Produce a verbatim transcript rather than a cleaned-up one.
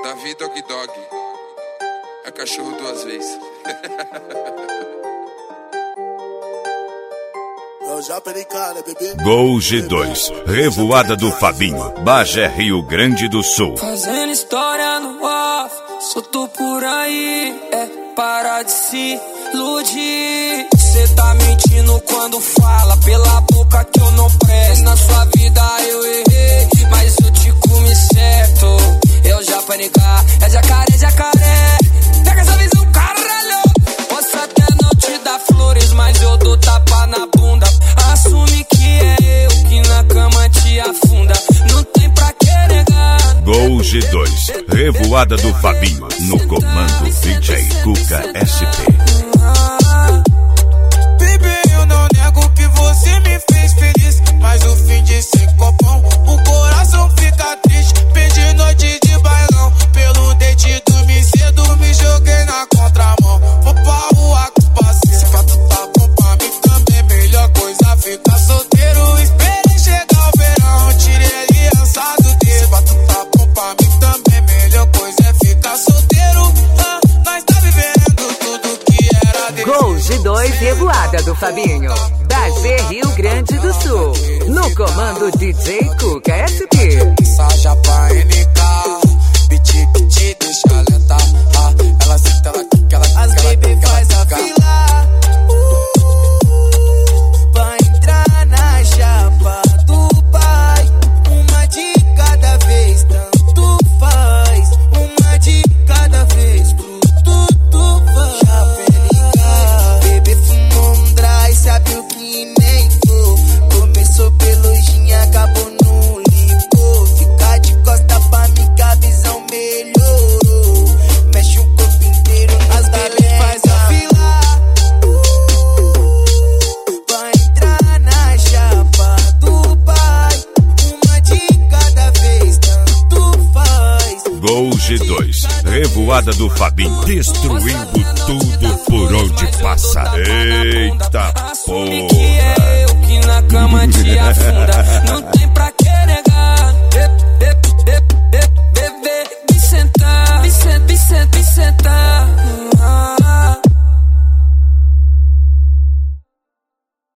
Davi Dog Dog. É cachorro duas vezes. Gol G dois, Revoada do Fabinho, Bagé, Rio Grande do Sul. Fazendo história no off, solto por aí, é parar de se iludir. Cê tá mentindo quando fala, pela boca que eu não presto. Na sua vida eu errei, mas eu te comi certo. Eu já panicar, é jacaré, jacaré. Pega essa visão, caralho. Posso até não te dar flores, mas eu dou tapa na bunda. Assume que é eu que na cama te afunda. Não tem pra que negar. Gol G dois, Revoada do Fabinho, no comando D J Cuca S P. Baby, eu não nego que você me fez feliz, mas o fim de sem copão, o coração fica triste. Perdi noite de bailão, pelo dente dormi cedo, me joguei na contramão. Vou pra rua com parceiro, se pra tu tá bom pra mim também, melhor coisa ficar solteiro. Esperei chegar o verão, tirei aliança do dedo. Se pra tu tá bom pra mim também, melhor coisa é ficar solteiro. Ah, nós tá vivendo tudo que era desejo. Gol G dois, Revoada do Fabinho, Bagé, Rio Grande do Sul, no comando D J Cuca S P. Saja pra N K, beat que te deixa lenta. Ah, ela senta, ela quica, ela quica, ela quica, faz a fila pra entrar na chapa do pai. Uma de cada vez, tanto faz. Uma de cada vez, pro tudo vai. Chapa N K, bebê fumou um dry, sabe o que nem for. Começou pelo gin, acabou no licor. Fica de costa pra mim que a visão melhorou. Mexe o corpo inteiro nas bebês, faz a fila pra entrar na chapa do pai. Uma de cada vez, tanto faz. Gol G dois, Revoada do Fabinho, destruindo tudo por onde passa. Eita Assume que é porra! eu que na cama te afunda. Não tem pra